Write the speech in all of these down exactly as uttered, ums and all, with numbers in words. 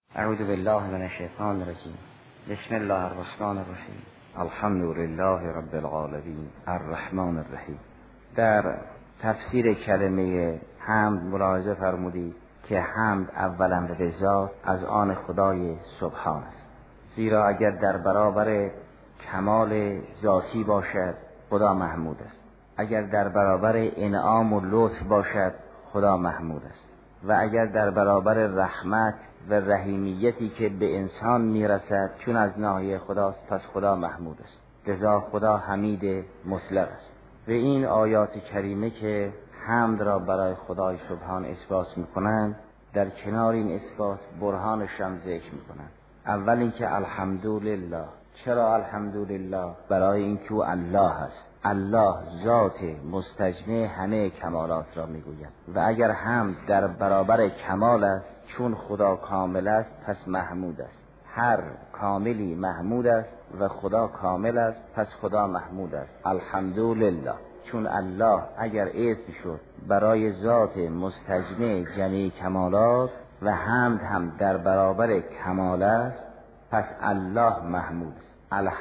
اعوذ بالله من الشیطان الرجیم. بسم الله الرحمن الرحیم. الحمد لله رب العالمین الرحمن الرحیم. در تفسیر کلمه حمد ملاحظه فرمودید که حمد اولا به ذات از آن خدای سبحان است، زیرا اگر در برابر کمال ذاتی باشد خدا محمود است، اگر در برابر انعام و لطف باشد خدا محمود است، و اگر در برابر رحمت و رحیمیتی که به انسان میرسد چون از ناحیه خداست پس خدا محمود است. لذا خدا حمید مطلق است. و این آیات کریمه که حمد را برای خدای سبحان اثبات میکنند، در کنار این اثبات برهانش هم ذکر میکنند. اول اینکه الحمدلله. چرا الحمدلله؟ برای اینکه او الله است. الله ذات مستجمع همه کمالات را میگوید و اگر حمد در برابر کمال است، چون خدا کامل است پس محمود است. هر کاملی محمود است و خدا کامل است پس خدا محمود است. الحمدلله. چون الله اگر اسم شد برای ذات مستجمع جمیع کمالات و حمد هم در برابر کمال است، پس الله محمود است.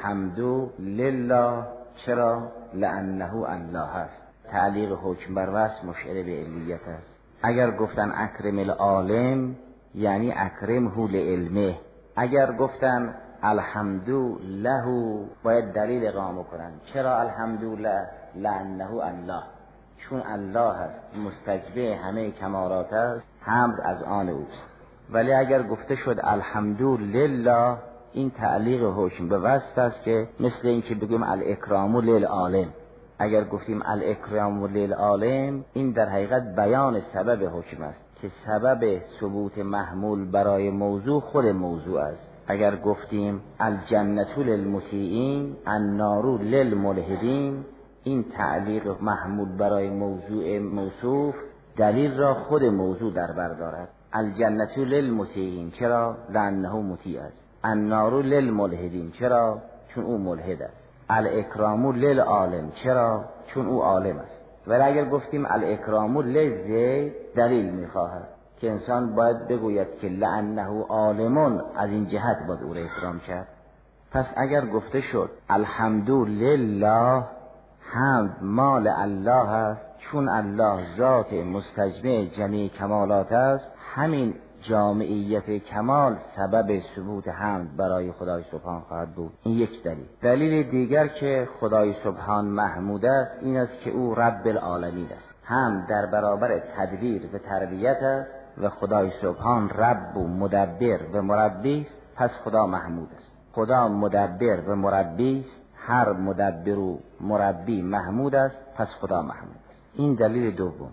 الحمدلله. چرا؟ لانه الله است. تعلیق حکم بر وصف مشعر به علیت است. اگر گفتن اکرم العالم یعنی اکرمه لعلمه، اگر گفتن الحمدلله باید دلیل اقامه کنن. چرا الحمدلله؟ لانه الله. چون الله است مستجمع همه کمالات است، حمد از آن اوست. ولی اگر گفته شد الحمدلله، این تعلیق حکم به وصف است که مثل این که بگیم الاکرام للعالم. اگر گفتیم الاکرام للعالم، این در حقیقت بیان سبب حکم است که سبب ثبوت محمول برای موضوع خود موضوع است. اگر گفتیم الجنة للمطیعین النار للملحدین، این تعلیق محمول برای موضوع موصوف دلیل را خود موضوع در بر دارد. الجنة للمطیعین. چرا؟ لانه مطیع است. النار للملحدین. چرا؟ چون او ملحد است. الاکرام للعالم. چرا؟ چون او عالم است. ولی اگر گفتیم الاکرام للزید، دلیل میخواهد که انسان باید بگوید که لانه عالمون، از این جهت باید او را اکرام کرد. پس اگر گفته شد الحمدلله، حمد مال الله است، چون الله ذات مستجمع جمیع کمالات است، همین جامعیت کمال سبب ثبوت حمد برای خدای سبحان خواهد بود. این یک دلیل. دلیل دیگر که خدای سبحان محمود است این است که او رب العالمین است. حمد در برابر تدبیر و تربیت است و خدای سبحان رب و مدبر و مربی است، پس خدا محمود است. خدا مدبر و مربی است، هر مدبر و مربی محمود است، پس خدا محمود است. این دلیل دوم.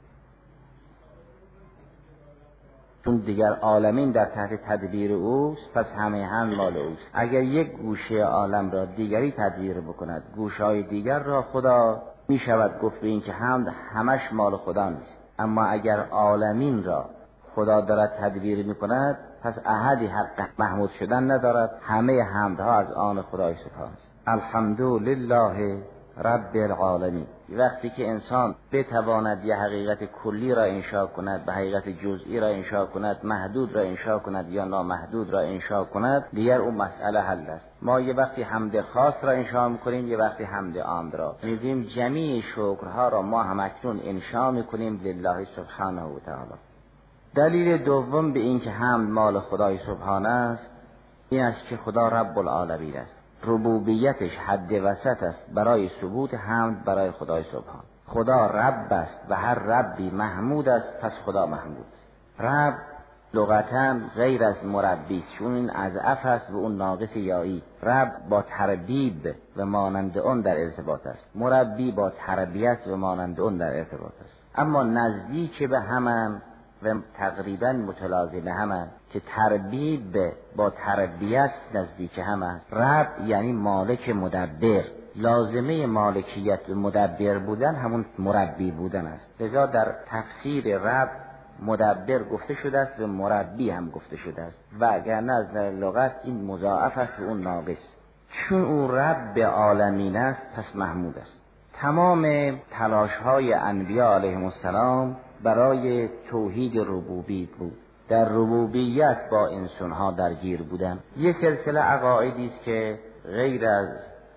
چون دیگر عالمین در تحت تدبیر اوست، پس همه هم مال اوست. اگر یک گوشه عالم را دیگری تدبیر بکند، گوشهای دیگر را خدا می شود گفت به این که حمد همش مال خدا نیست. اما اگر عالمین را خدا دارد تدبیر می کند، پس احدی حق محمود شدن ندارد، همه حمدها از آن خدای سبحان است. الحمدلله رب العالمین. وقتی که انسان بتواند یه حقیقت کلی را انشاء کند، به حقیقت جزئی را انشاء کند، محدود را انشاء کند یا نامحدود را انشاء کند، دیگر اون مسئله حل است. ما یه وقتی حمد خاص را انشاء میکنیم، یه وقتی حمد عام را. میگیم جمیع شکرها را ما همکنون انشاء میکنیم لله سبحانه و تعالی. دلیل دوم به این که حمد مال خدای سبحانه است این است که خدا رب العالمین است. ربوبیتش حد وسط است برای ثبوت حمد برای خدای سبحان. خدا رب است و هر ربی محمود است، پس خدا محمود است. رب لغتاً غیر از مربی است، چون این اضعف است و اون ناقص یایی. رب با تربیب و مانند اون در ارتباط است، مربی با تربیت و مانند اون در ارتباط است. اما نزدیک به همان و تقریبا متلازم همان که تربیب با تربیت نزدیک هم است. رب یعنی مالک مدبر. لازمه مالکیت و مدبر بودن همون مربی بودن است. لذا در تفسیر رب مدبر گفته شده است و مربی هم گفته شده است، و اگر نه از لغت این مضاعف است و اون ناقص. چون او رب عالمین است پس محمود است. تمام تلاش های انبیاء علیهم السلام برای توحید ربوبی بود در ربوبیت با انسانها درگیر بودن. یه سلسله عقایدی است که غیر از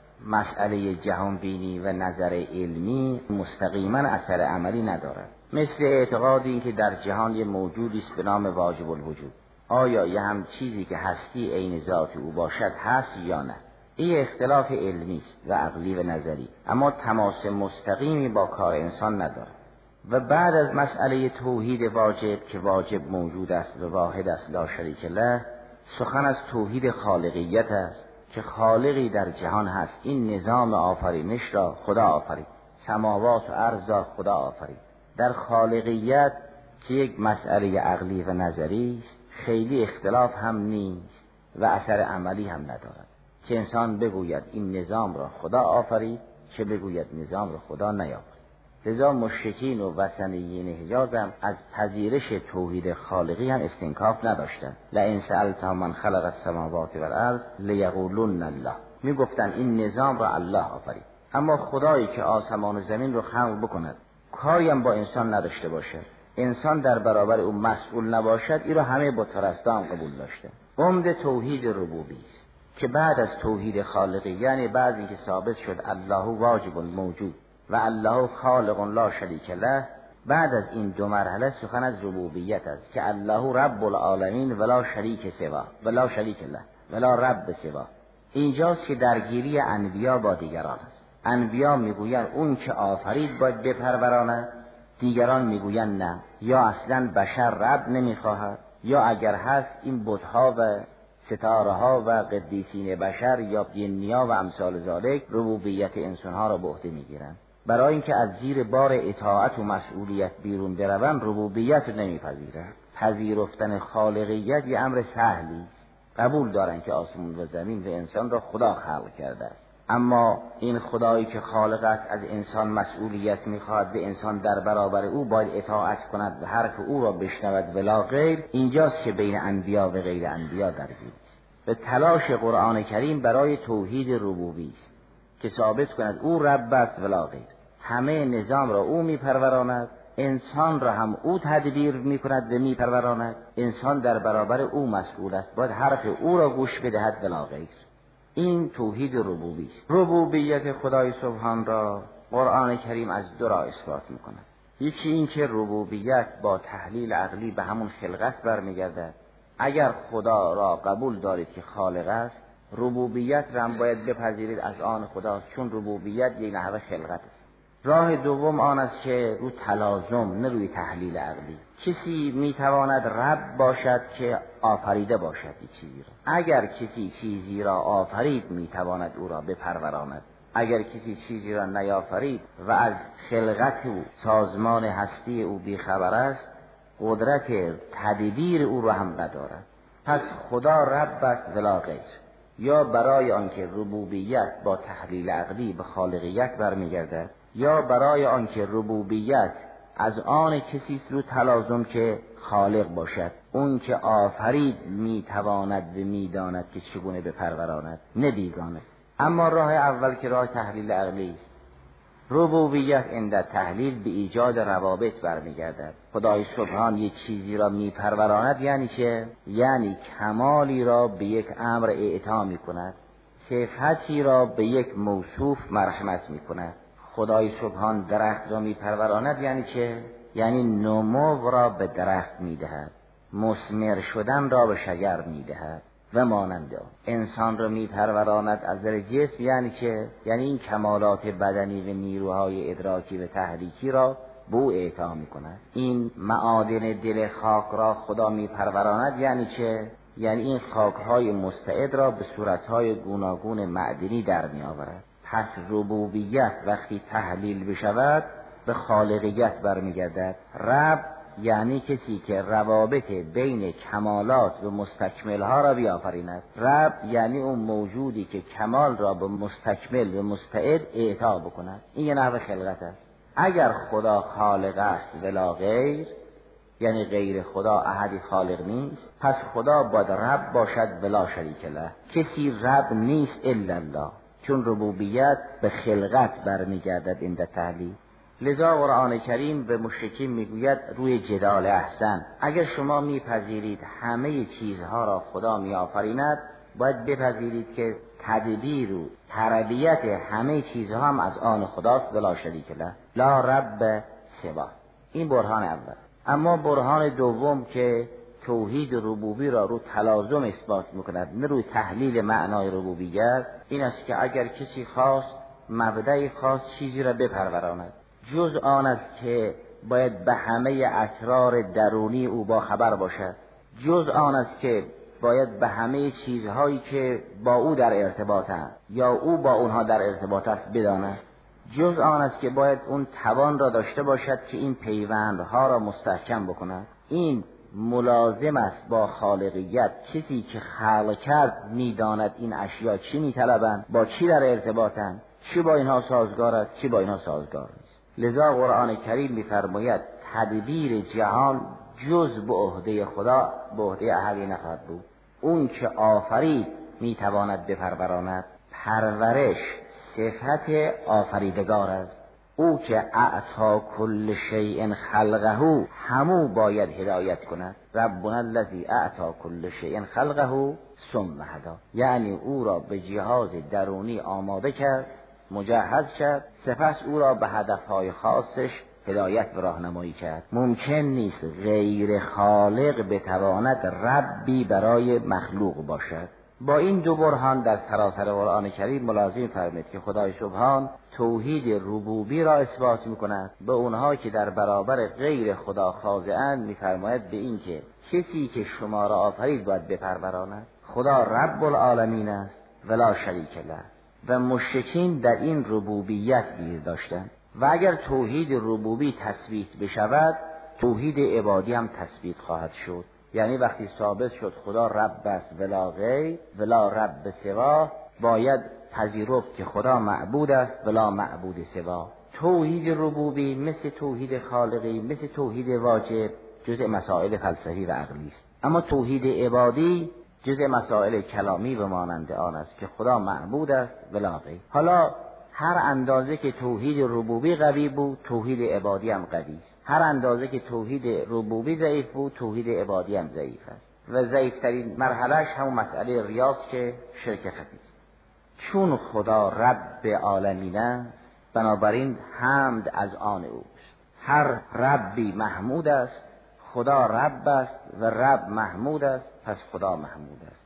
مسئله جهان بینی و نظر علمی مستقیما اثر عملی ندارد، مثل اعتقاد این که در جهان یه موجودی است به نام واجب الوجود. آیا یه هم چیزی که هستی عین ذات او باشد هست یا نه؟ این اختلاف علمی است و عقلی و نظری، اما تماس مستقیمی با کار انسان ندارد. و بعد از مسئله توحید واجب که واجب موجود است و واحد است لا شریک له، سخن از توحید خالقیت است که خالقی در جهان هست. این نظام آفرینش را خدا آفرید، سماوات و ارض را خدا آفرید. در خالقیت که یک مسئله عقلی و نظری است خیلی اختلاف هم نیست و اثر عملی هم ندارد، که انسان بگوید این نظام را خدا آفرید، چه بگوید نظام را خدا نیافرید. لذا مشرکین و وثنیین حجاز هم از پذیرش توحید خالقی هم استنکاف نداشتند. لئن سألتهم من خلق السماوات والارض لیقولن الله، می گفتن این نظام را الله آفرید. اما خدایی که آسمان و زمین رو خلق بکند، کاری هم با انسان نداشته باشه، انسان در برابر او مسئول نباشد، این را همه بتپرستان قبول داشته. عمده توحید ربوبی است که بعد از توحید خالقی، یعنی بعد اینکه ثابت شد الله واجب موجود و الله خالق لا شریک له، بعد از این دو مرحله سخن از ربوبیت است که الله رب العالمین ولا شریک سوا ولا شریک له ولا رب سوا. اینجاست که درگیری انبیا با دیگران است. انبیا میگویند اون که آفرید باید بپروراند، دیگران میگویند نه، یا اصلا بشر رب نمیخواهد، یا اگر هست این بت‌ها و ستاره ها و قدیسین بشر یا جنیا و امثال ذالک ربوبیت انسانها را به عهده میگیرند. برای اینکه از زیر بار اطاعت و مسئولیت بیرون بروند ربوبیت رو نمیپذیرند. پذیرفتن خالقیت یه امر سهلی است، قبول دارند که آسمان و زمین و انسان را خدا خلق کرده است، اما این خدایی که خالق است از انسان مسئولیت میخواد و انسان در برابر او باید اطاعت کند و حرف او را بشنود ولا غیر. اینجاست که بین انبیا و غیر انبیا درگیری است. به تلاش قرآن کریم برای توحید ربوبی است که ثابت کند او رب است ولا غیر. همه نظام را او میپروراند، انسان را هم او تدبیر میکند و میپروراند. انسان در برابر او مسئول است، باید حرف او را گوش بدهد ولا غیر. این توحید ربوبی است. ربوبیت خدای سبحان را قرآن کریم از دو راه اثبات میکند. یکی این که ربوبیت با تحلیل عقلی به همون خلقت برمیگردد. اگر خدا را قبول دارید که خالق است، ربوبیت را هم باید بپذیرید از آن خدا، چون ربوبیت یک نحوه خلقت است. راه دوم آن است که رو تلازم، نه روی تحلیل عقلی. کسی میتواند رب باشد که آفریده باشد این چیزی را. اگر کسی چیزی را آفرید میتواند او را بپروراند. اگر کسی چیزی را نیافرید و از خلقت او، سازمان هستی او بیخبر است، قدرت تدبیر او را هم ندارد. پس خدا رب است ولا غیر. یا برای آنکه ربوبیت با تحلیل عقلی به خالقیت برمیگردد، یا برای آنکه ربوبیت از آن کسی رو تلازم که خالق باشد. اون که آفرید میتواند و میداند که چگونه بپروراند، نه بیگانه. اما راه اول که راه تحلیل عقلی است، ربوبیت عند تحلیل به ایجاد روابط برمیگردد. خدای سبحان یک چیزی را میپروراند یعنی چه؟ یعنی کمالی را به یک امر اعطا میکند، صفتی را به یک موصوف مرحمت میکند. خدای سبحان درخت را میپروراند یعنی چه؟ یعنی نمو را به درخت میدهد، مثمر شدن را به شجر میدهد و مانند آن. انسان را میپروراند از در جسم یعنی چه؟ یعنی این کمالات بدنی و نیروهای ادراکی و تحریکی را به او اعطا میکند. این معادن دل خاک را خدا میپروراند یعنی چه؟ یعنی این خاکهای مستعد را به صورتهای گوناگون معدنی در میآورد. پس ربوبیت وقتی تحلیل بشود به خالقیت برمیگردد. رب یعنی کسی که روابط بین کمالات و مستکملها را بیافریند. رب یعنی اون موجودی که کمال را به مستکمل و مستعد اعطا بکند. این یه نحو خلقت است. اگر خدا خالق است ولا غیر، یعنی غیر خدا احدی خالق نیست، پس خدا باید رب باشد ولا شریک له. کسی رب نیست الا الله، چون ربوبیت به خلقت برمیگردد. این تحلیل لذا قرآن کریم به مشرکین میگوید روی جدال احسن. اگر شما میپذیرید همه چیزها را خدا میآفریند، باید بپذیرید که تدبیر و تربیت همه چیزها هم از آن خداست ولا شریک له لا رب سوا. این برهان اول. اما برهان دوم که توحید ربوبی را رو تلازم اثبات میکند نه روی تحلیل معنای ربوبیت، این است که اگر کسی خواست مبدأ خاص چیزی را بپروراند، جز آن است که باید به همه اسرار درونی او با خبر باشد، جز آن است که باید به همه چیزهایی که با او در ارتباطند یا او با اونها در ارتباط است بداند، جز آن است که باید اون توان را داشته باشد که این پیوندها را مستحکم بکند. این ملازم است با خالقیت. کسی که خلق کرد میداند این اشیا چی میطلبند، با چی در ارتباطند، چی با اینها سازگار است، چی با اینها سازگار نیست. لذا قرآن کریم میفرماید تدبیر جهان جز به عهده خدا به عهده احدی نخواهد بود. اون که آفرید میتواند بپروراند. پرورش صفت آفریدگار است. او که اعطا کل شیء خلقه همو باید هدایت کند. ربنا الذی اعطا کل شیء خلقه ثم هدی. یعنی او را به جهاز درونی آماده کرد، مجهز کرد، سپس او را به هدفهای خاصش هدایت و راهنمایی کرد. ممکن نیست غیر خالق بتواند ربی برای مخلوق باشد. با این دو برهان در سراسر قرآن کریم ملازم فرمید که خدای سبحان توحید ربوبی را اثبات می‌کند. به اونها که در برابر غیر خدا خاضعند می‌فرماید به این که کسی که شما را آفرید باید بپروراند. خدا رب العالمین است ولا شریک له. و مشرکین در این ربوبیت گیر داشتند و اگر توحید ربوبی تثبیت بشود، توحید عبادی هم تثبیت خواهد شد. یعنی وقتی ثابت شد خدا رب است ولا غیر ولا رب سوا، باید پذیرفت که خدا معبود است ولا معبود سوا. توحید ربوبی مثل توحید خالقی، مثل توحید واجب، جزء مسائل فلسفی و عقلی است. اما توحید عبادی جزء مسائل کلامی و مانند آن است که خدا معبود است ولا غیر. حالا هر اندازه که توحید ربوبی قوی بود، توحید عبادی هم قوی است. هر اندازه که توحید ربوبی ضعیف بود، توحید عبادی هم ضعیف است. و ضعیفترین مرحلهش همون مسئله ریاست که شرک خفی است. چون خدا رب عالمین است، بنابراین حمد از آن اوست. هر ربی محمود است، خدا رب است و رب محمود است، پس خدا محمود است.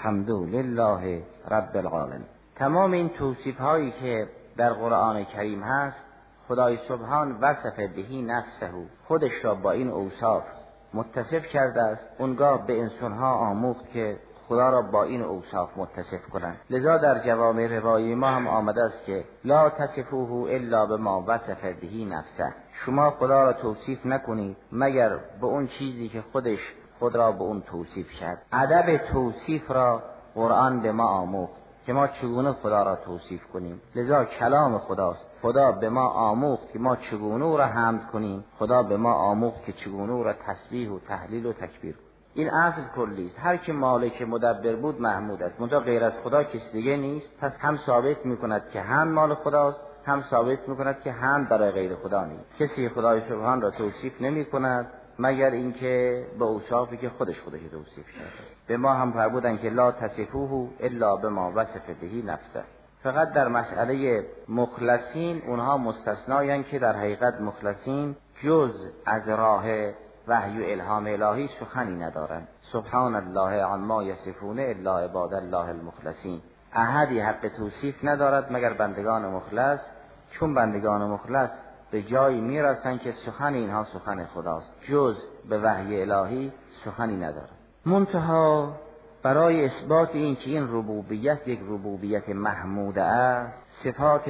الحمدلله رب العالمین. تمام این توصیف هایی که در قرآن کریم هست، خدای سبحان وصف بهی نفسه، خودش را با این اوصاف متصف کرده است. اونگاه به انسانها آموخت که خدا را با این اوصاف متصف کنند. لذا در جوامع روایی ما هم آمده است که لا تصفوه الا بما وصف بهی نفسه. شما خدا را توصیف نکنید مگر به اون چیزی که خودش خود را به اون توصیف کرد. ادب توصیف را قرآن به ما آموخت که ما چگونه خدا را توصیف کنیم. لذا کلام خداست. خدا به ما آموخت که ما چگونه او را حمد کنیم. خدا به ما آموخت که چگونه او را تسبیح و تهلیل و تکبیر کنیم. این اصل کلی است. هر که مالک مدبر بود محمود است. منتها غیر از خدا کسی دیگه نیست. پس هم ثابت میکند که هم مال خداست، هم ثابت میکند که هم برای غیر خدا نیست. کسی خدای سبحان را توصیف نمیکند مگر اینکه به اوصافی که خودش خودش توصیف کرده. به ما هم فرمودن که لا تصفوه الا بما وصف بهی نفسه. فقط در مسئله مخلصین اونها مستثناین که در حقیقت مخلصین جز از راه وحی و الهام الهی سخنی ندارند. سبحان الله عما یصفون الا عباد الله المخلصین. احدی حق توصیف ندارد مگر بندگان مخلص، چون بندگان مخلص به جایی میرسن که سخن اینها سخن خداست، جز به وحی الهی سخنی ندارد. منتها برای اثبات این که این ربوبیت یک ربوبیت محموده است، صفات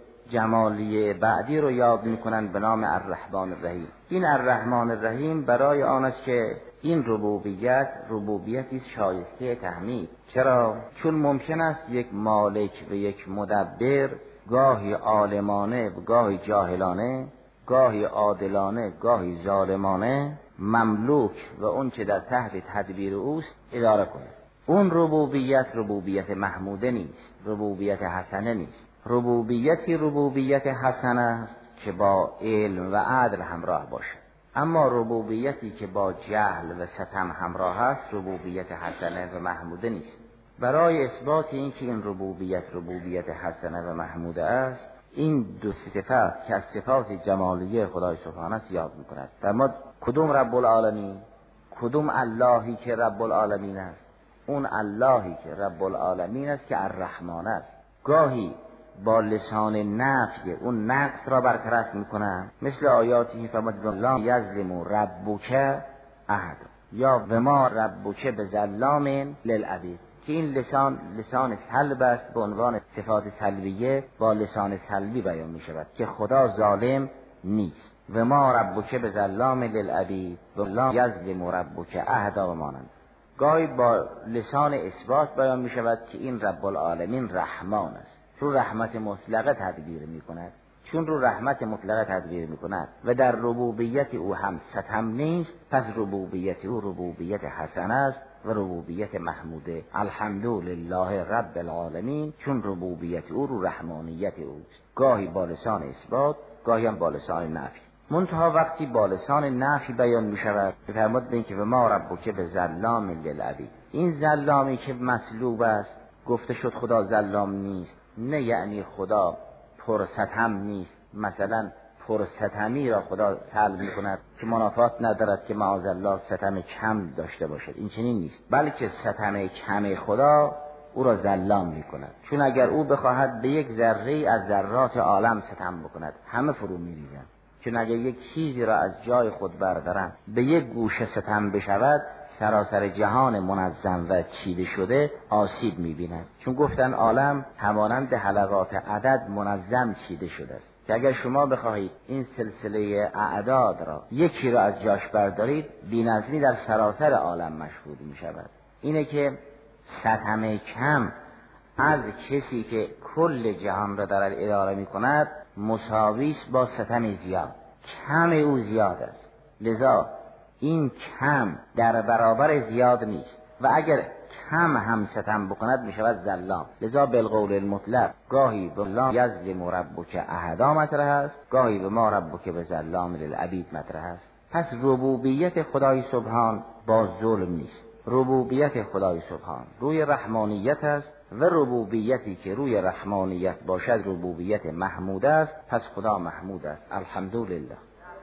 جمالی بعدی رو یاد میکنن به نام الرحمن الرحیم. این الرحمن الرحیم برای آن است که این ربوبیت ربوبیتی شایسته تحمید. چرا؟ چون ممکن است یک مالک و یک مدبر گاهی عالمانه و گاهی جاهلانه، گاهی عادلانه گاهی ظالمانه مملوک و اون چه در تحت تدبیر اوست اداره کنه. اون ربوبیت ربوبیت محموده نیست، ربوبیت حسنه نیست. ربوبیتی ربوبیت حسنه است که با علم و عدل همراه باشه. اما ربوبیتی که با جهل و ستم همراه است ربوبیت حسنه و محموده نیست. برای اثبات این که این ربوبیت ربوبیت حسنه و محموده است، این دو صفت که از صفات جمالیه خدای سبحانه است یاد می‌کند. در ما کدوم رب العالمین؟ کدوم اللهی که رب العالمین است؟ اون اللهی که رب العالمین است که الرحمن است. گاهی با لسان نفی اون نقص را برطرف میکنن، مثل آیاتی فرمود لا یظلم ربک احد یا و ما ربک بظلام للعبید، که این لسان لسان سلب است، به عنوان صفات سلبیه با لسان سلبی بیان می شود که خدا ظالم نیست. و ما ربک بظلام للعبید و لا یظلم ربک احد و مانند. گاهی با لسان اثبات بیان می شود که این رب العالمین رحمان است، چون رحمت مطلقه تدبیر می کند، چون رو رحمت مطلقه تدبیر می کند و در ربوبیت او هم ستم نیست، پس ربوبیت او ربوبیت حسن است و ربوبیت محموده. الحمدلله رب العالمین، چون ربوبیت او رو رحمانیت اوست. گاهی با لسان اثبات، گاهی هم با لسان نفی. منتها وقتی با لسان نفی بیان می شود بفرمود به این که و ما ربک بظلام للعبید، این ظلامی که مسلوب است، گفته شد خدا ظلام نیست، نه یعنی خدا پرستم نیست. مثلا پرستمی را خدا سلب می کند که منافات ندارد که معاذالله ستم کم داشته باشد، این چنین نیست، بلکه ستم کم خدا او را ظلام می کند. چون اگر او بخواهد به یک ذره از ذرات عالم ستم بکند همه فرو می ریزند. چون اگر یک چیزی را از جای خود بردارن به یک گوشه ستم بشود، سراسر جهان منظم و چیده شده آسیب می‌بیند. چون گفتن عالم همانند حلقات عدد منظم چیده شده است، که اگر شما بخواهید این سلسله اعداد را یکی را از جاش بردارید، بی‌نظمی در سراسر عالم مشهود می‌شود. اینه که ستم کم از کسی که کل جهان را دارد اداره می‌کند مساوی است با ستم زیاد. کم او زیاد است، لذا این کم در برابر زیاد نیست و اگر کم هم ستم بکند می شود ظلام. لذا بالقول المطلق گاهی به لا یظلم ربک احدا مطرح است، گاهی به ما ربک بظلام للعبید مطرح است. پس ربوبیت خدای سبحان با ظلم نیست. ربوبیت خدای سبحان روی رحمانیت است و ربوبیتی که روی رحمانیت باشد ربوبیت محمود است. پس خدا محمود است. الحمدلله.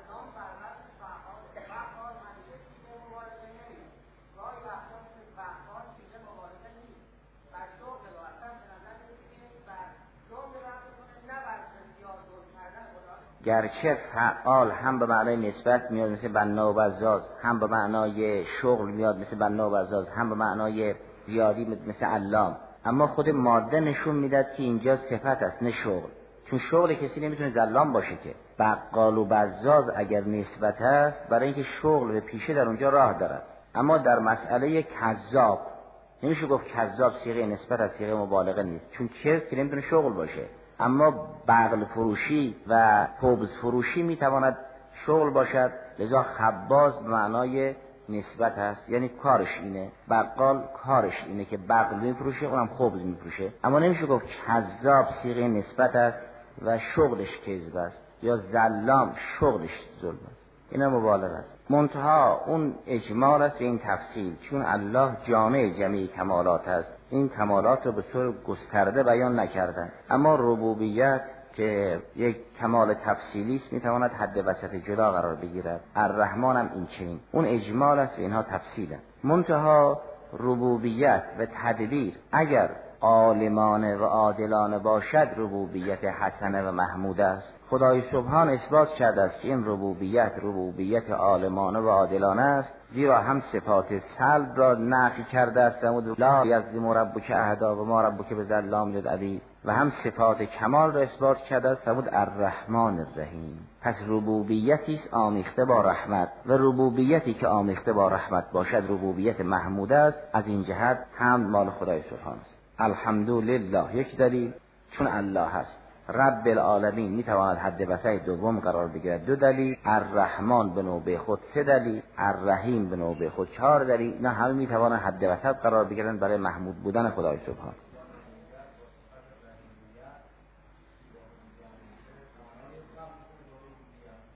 گرچه فعال هم به معنای نسبت میاد مثل بنا و بزاز، هم به معنای شغل میاد مثل بنا و بزاز، هم به معنای زیادی مثل علام، اما خود ماده نشون میداد که اینجا صفت است نه شغل. چون شغل کسی نمیتونه ظلام باشه که. بقال و بزاز اگر نسبت است برای اینکه شغل به پیشه در اونجا راه دارد، اما در مسئله کذاب نمیشه گفت کذاب صیغه نسبت از صیغه مبالغه نیست، چون کس که نمیتونه شغل باشه. اما بغل فروشی و خبز فروشی میتواند شغل باشد، لذا خباز به معنای نسبت است، یعنی کارش اینه. بقال کارش اینه که بغل میفروشه، اونم خبز میفروشه. اما نمیشه گفت کذاب صیغه نسبت است و شغلش کذب است، یا ظلام شغلش ظلم است. اینا مبالغه است. منتها اون اجمال است و این تفصیل، چون الله جامع جمیع کمالات است، این کمالات رو به طور گسترده بیان نکردن. اما ربوبیت که یک کمال تفصیلی است میتواند حد وسط جدا قرار بگیرد. الرحمن هم این چنین، اون اجمال است و اینها تفصیله. منتها ربوبیت و تدبیر اگر عالمانه و عادلانه باشد ربوبیت حسنه و محمود است. خدای سبحان اثبات کرده است که این ربوبیت ربوبیت عالمانه و عادلانه است، زیرا هم صفات سلب را نفی کرده است لا یظلم ربک احدا و ما ربک بظلام للعبید، و هم صفات کمال را اثبات کرده است فرمود الرحمن الرحیم. پس ربوبیتی است آمیخته با رحمت، و ربوبیتی که آمیخته با رحمت باشد ربوبیت محمود است. از این جهت حمد مال خدای سبحان است. الحمدلله یک دلیل، چون الله هست. رب العالمین میتواند حد وسط دوم قرار بگیرد، دو دلیل. الرحمن به نوبه خود سه دلیل، الرحیم به نوبه خود چهار دلیل. نه همه میتواند حد وسط قرار بگیرند برای محمود بودن خدای سبحان.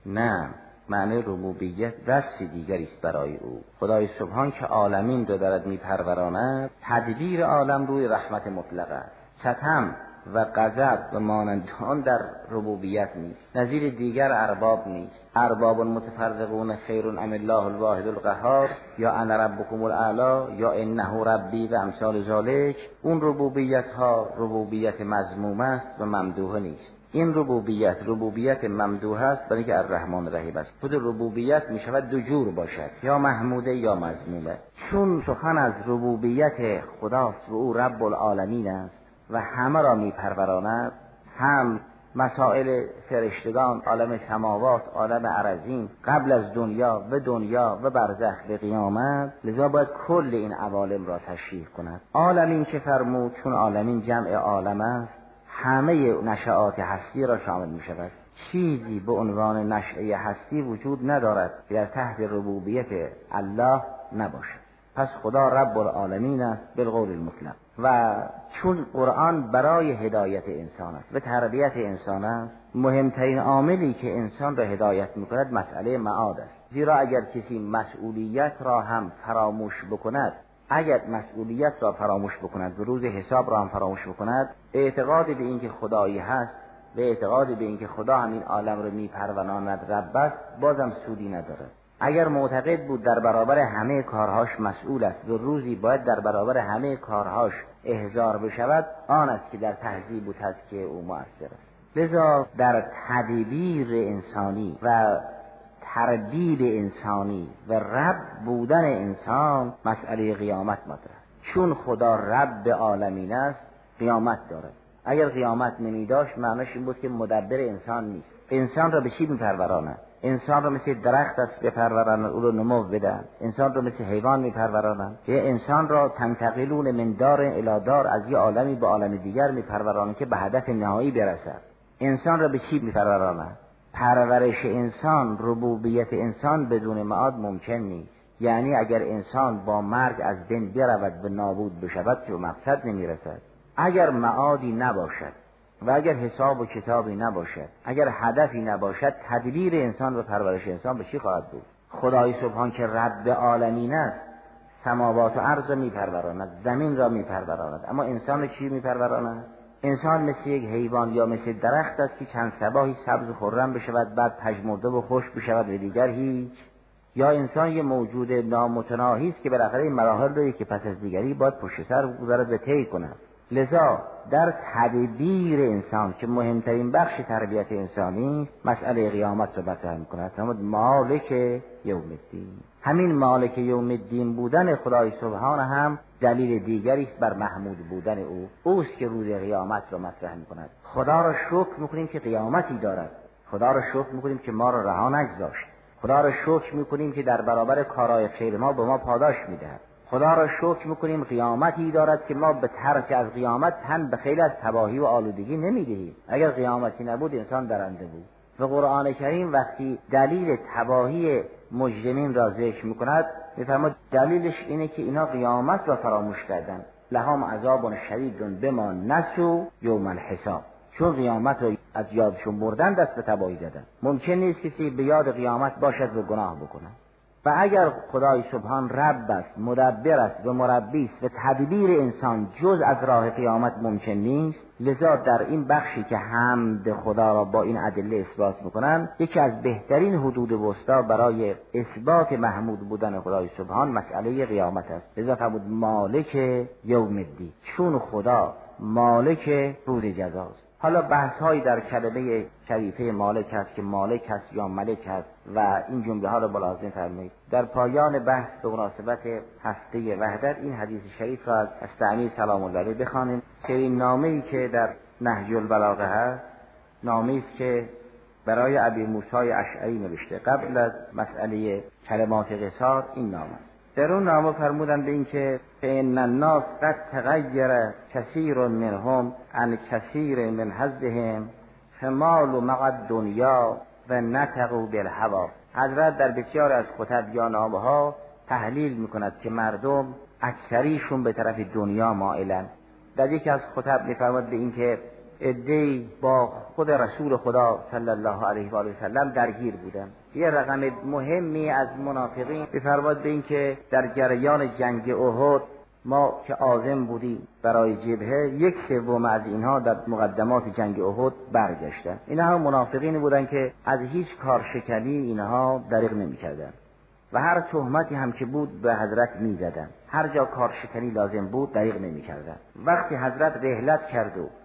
نه، معنی ربوبیت وصف دیگری است برای او. خدای سبحان که عالمین را دارد میپروراند، تدبیر عالم روی رحمت مطلق است. ستم و غضب و مانند آن در ربوبیت نیست، نظیر دیگر ارباب نیست. ارباب متفرقون خیر ام الله الواحد القهار، یا انا ربکم الاعلی، یا انه ربی و امثال ذالک. اون ربوبیت ها ربوبیت مذموم است و ممدوح نیست. این ربوبیت ربوبیت ممدوح است، برای که الرحمن الرحیم است. خود ربوبیت می شود دو جور باشد، یا محموده یا مذمومه. چون سخن از ربوبیت خداست و او رب العالمین است و همه را می پروراند، هم مسائل فرشتگان، عالم سماوات، عالم ارضین، قبل از دنیا و دنیا و برزخ به قیامت، لذا باید کل این عوالم را تشریح کند. عالمین که فرمود، چون عالمین جمع عالم است، همه نشعات هستی را شامل می شود. چیزی به عنوان نشعه هستی وجود ندارد که در تحت ربوبیت الله نباشد. پس خدا رب العالمین است بالقول المطلق. و چون قرآن برای هدایت انسان است و تربیت انسان است، مهمترین عاملی که انسان را هدایت میکند مسئله معاد است. زیرا اگر کسی مسئولیت را هم فراموش بکند، اگر مسئولیت را فراموش بکند و روز حساب را هم فراموش بکند، اعتقاد به اینکه خدایی هست و اعتقاد به اینکه خدا همین عالم را میپروراند رب است، بازم سودی ندارد. اگر معتقد بود در برابر همه کارهاش مسئول است و روزی باید در برابر همه کارهاش احضار بشود، آن است که در تهذیب و تزکیه او مؤثر است. لذا در تدبیر انسانی و تربیب انسانی و رب بودن انسان مسئله قیامت مطرح. چون خدا رب عالمین است، قیامت دارد. اگر قیامت نمی داشت، معنیش این بود که مدبر انسان نیست. انسان را به چی میپروراند؟ انسان را مثل درخت است بپرورانند، او را نمو بدن. انسان را مثل حیوان میپرورانند. یه انسان را تنتقلون من دار الی دار، از یه عالمی به عالم دیگر میپرورانند که به هدف نهایی برسد. انسان را به چی میپرورانند؟ پرورش انسان، ربوبیت انسان بدون معاد ممکن نیست. یعنی اگر انسان با مرگ از بین برود و نابود بشود که به مقصد نمیرسد. اگر معادی نباشد و اگر حساب و کتابی نباشد، اگر هدفی نباشد، تدبیر انسان و پرورش انسان به چی خواهد بود؟ خدای سبحان که رب عالمین است، سماوات و ارض را میپروراند، زمین را میپروراند، اما انسان را چی میپروراند؟ انسان مثل یک حیوان یا مثل درخت است که چند صباحی سبز و خرم بشود، بعد پژمرده و خشک بشود و دیگر هیچ. یا انسان یه موجود نامتناهی است که بالاخره این مراحل رو که پس از دیگری باید پشت سر بگذارد و طی کند. لذا در تدبیر انسان که مهمترین بخش تربیت انسانی است، مسئله قیامت را مطرح می‌کند. اما مالک یوم الدین، همین مالک یوم الدین بودن خدای سبحان هم دلیل دیگری است بر محمود بودن او. اوست که روز قیامت را مطرح می‌کند. خدا را شکر می‌کنیم که قیامتی دارد. خدا را شکر می‌کنیم که ما را رها نگذاشت. خدا را شکر می‌کنیم که در برابر کارهای خیر ما به ما پاداش می‌دهد. خدا را شکر میکنیم قیامتی دارد که ما به ترک از قیامت تن به خیلی از تباهی و آلودگی نمیدهیم. اگر قیامتی نبود انسان درنده بود. و قرآن کریم وقتی دلیل تباهی مجرمین را ذکر میکند، میفرماید دلیلش اینه که اینا قیامت را فراموش کردن. لهم عذاب شدید بما نسوا یوم الحساب. چون قیامت را از یادشون بردن، دست به تباهی زدن. ممکن نیست کسی به یاد قیامت باشد و گناه بکنه. و اگر خدای سبحان رب است، مدبر است و مربی است و تدبیر انسان جز از راه قیامت ممکن نیست، لذا در این بخشی که حمد خدا را با این ادله اثبات میکنن، یکی از بهترین حدود وسطا برای اثبات محمود بودن خدای سبحان مسئله قیامت است. لذا فرمود مالک یوم الدین، چون خدا مالک روز جزاست. حالا بحث هایی در کلمه شریفه مالک هست که مالک هست یا ملک هست و این جمله ها را ملاحظه فرمایید. در پایان بحث به مناسبت هفته وحدت این حدیث شریف را از استعمی سلام الله علیه بخوانیم. سرین نامه‌ای که در نهج البلاغه هست، نامه‌ای است که برای ابی موسی اشعری نوشته قبل از مسئله کلمات قصار. این نامه است. در اون نامه فرمودن به این که فإن الناس قد تغیر کثیر منهم عن کثیر من حظهم فمال مع الدنیا و نطقوا بالهوى. حضرت در بسیار از خطب یا نامه ها تحلیل میکند که مردم اکثریشون به طرف دنیا مائلن. در یکی از خطب میفرماد به این که عده‌ای با خود رسول خدا صلی الله علیه و آله و سلم درگیر بودن. یه رقم مهمی از منافقین بفرماد به این که در جریان جنگ احد ما که عازم بودیم برای جبهه، یک سوم از اینها در مقدمات جنگ احد برگشتن. اینها هم منافقین بودن که از هیچ کارشکنی اینها دریغ نمی‌کردن و هر تهمتی هم که بود به حضرت می‌زدن. هر جا کارشکنی لازم بود دریغ نمی‌کردن. وقتی حضرت رحلت کرد و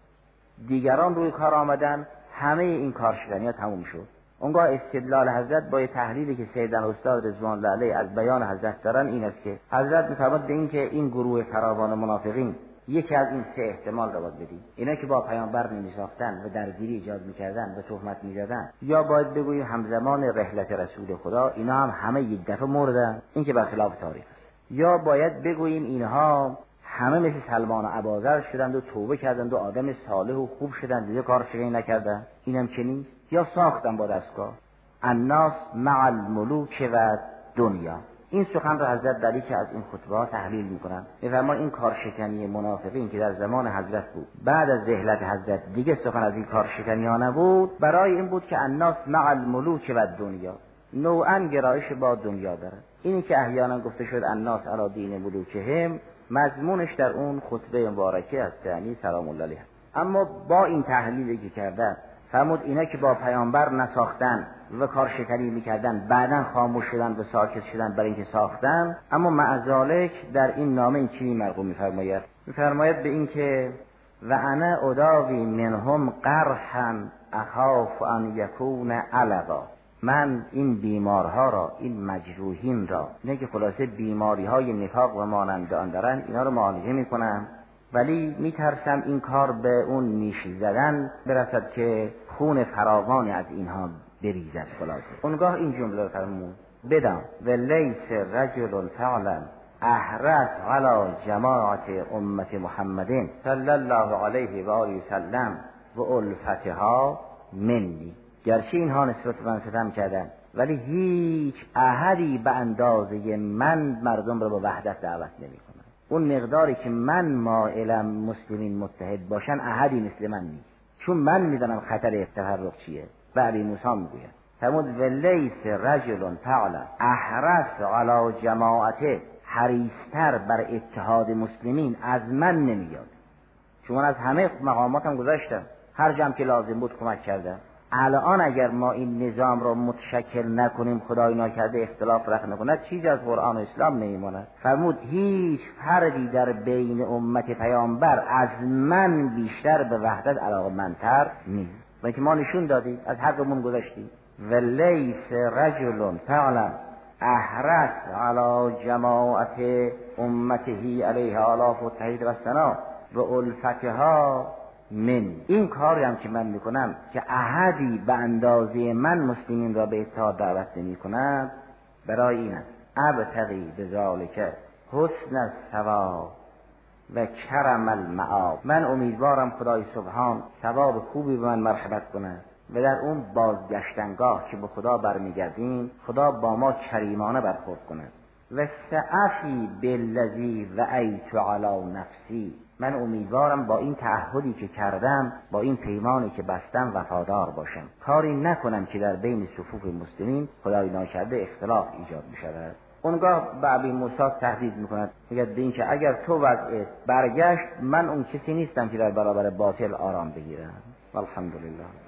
دیگران روی کار آمدن، همه این کارشکنی‌ها تموم شد. اونگاه استدلال حضرت با تحلیلی که سیدن استاد رضوان الله علیه از بیان حضرت دارن این است که حضرت می‌فرماد به این که این گروه فراوان منافقین یکی از این سه احتمال رو باید بدید: اینا که با پیامبر نمی‌ساختن و درگیری ایجاد می‌کردن و تهمت می‌زدن، یا باید بگوییم همزمان رحلت رسول خدا اینا هم همه یک دفعه مردن، این که برخلاف تاریخ است. یا باید بگوییم اینها همه مثل سلمان و ابوذر شدند و توبه کردند و آدم صالح و خوب شدند، دیگه کارشکنی نکردن. اینم که نیست. یا ساختن با دستگاه. الناس مع الملوک و دنیا. این سخن را حضرت دلی که از این خطبه تحلیل میکنن. میفرمان این کارشکنی منافقین که در زمان حضرت بود، بعد از رحلت حضرت دیگه سخن از این کارشکنی ها نبود. برای این بود که الناس مع الملوک و دنیا، نوعا گرایش با دنیا داره. اینی که احیانا گفته شد الناس علی دین ملوکهم، مضمونش در اون خطبه مبارکه است، یعنی سلام الله علیه. اما با این تحلیلی که کردن فرمود اینا که با پیامبر نساختن و کارشکنی میکردن، بعداً خاموش شدن و ساکت شدن برای اینکه ساختن. اما مع ذالک در این نامه این چی مرقوم میفرماید؟ میفرماید به این که و انا اداوی منهم قرحا اخاف ان یکون علقا، من این بیمارها را، این مجروحین را، نه که خلاصه بیماری های نفاق و مانند آن دارن، اینا رو معالجه میکنم، ولی میترسم این کار به اون نیش زدن برسد که خون فراوانی از اینها بریزد. خلاصه اونگاه این جمله رو فرمود: بدان و لیس رجل فعلا احرص علی جماعت امت محمد صلی الله علیه و آله وسلم و الفتها منی. گرچه اینها نسبت به من ستم کردن، ولی هیچ احدی به اندازه من مردم را به وحدت دعوت نمی کنن. اون مقداری که من مائلم مسلمین متحد باشن، احدی مثل من نیست، چون من میدونم خطر تفرق چیه. و علی موسی میگوید فرمود ولیس رجل فعلا احرص علی جماعته، حریصتر بر اتحاد مسلمین از من نمیاد، چون من از همه مقاماتم گذاشتم، هر جمع که لازم بود کمک کردم. الان اگر ما این نظام را متشکل نکنیم، خدای ناکرده اختلاف رخ نکند، چیزی از قرآن و اسلام نمیماند. فرمود هیچ فردی در بین امت پیامبر از من بیشتر به وحدت علاقه‌مندتر نیست. و که ما نشون دادیم، از حقمون گذاشتیم. ولیس رجل فعلا احرص علی جماعت امته علیه آلاف و تحید و سنا و الفتها من. این کاری هم که من میکنم که احدی به اندازه من مسلمین را به اتحاد دعوت نمی کند، برای این است ابتغی بذالک حسن الثواب و کرم المآب. من امیدوارم خدای سبحان ثواب خوبی به من مرحمت کند و در اون بازگشتنگاه که به خدا برمیگردیم، خدا با ما کریمانه برخورد کند. و سعفی بالذی وعیت علی نفسی، من امیدوارم با این تعهدی که کردم، با این پیمانی که بستم وفادار باشم، کاری نکنم که در بین صفوف مسلمین خدای ناکرده اختلاف ایجاد بشود. اونگاه به ابی موسی تهدید میکند، میگه به این که اگر تو وضعیت برگشت، من اون کسی نیستم که در برابر باطل آرام بگیرم. والحمدلله.